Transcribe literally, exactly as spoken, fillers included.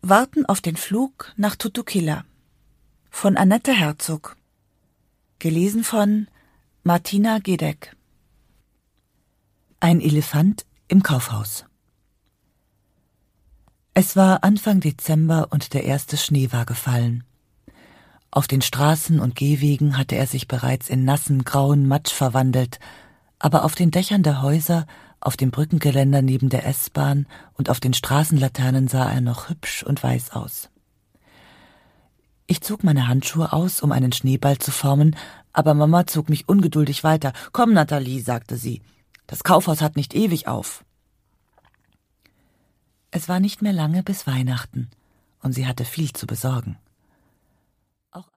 Warten auf den Flug nach Tutukila von Annette Herzog. Gelesen von Martina Gedeck. Ein Elefant im Kaufhaus. Es war Anfang Dezember und der erste Schnee war gefallen. Auf den Straßen und Gehwegen hatte er sich bereits in nassen, grauen Matsch verwandelt, aber auf den Dächern der Häuser, auf dem Brückengeländer neben der S-Bahn und auf den Straßenlaternen sah er noch hübsch und weiß aus. Ich zog meine Handschuhe aus, um einen Schneeball zu formen, aber Mama zog mich ungeduldig weiter. »Komm, Nathalie«, sagte sie, »das Kaufhaus hat nicht ewig auf.« Es war nicht mehr lange bis Weihnachten, und sie hatte viel zu besorgen.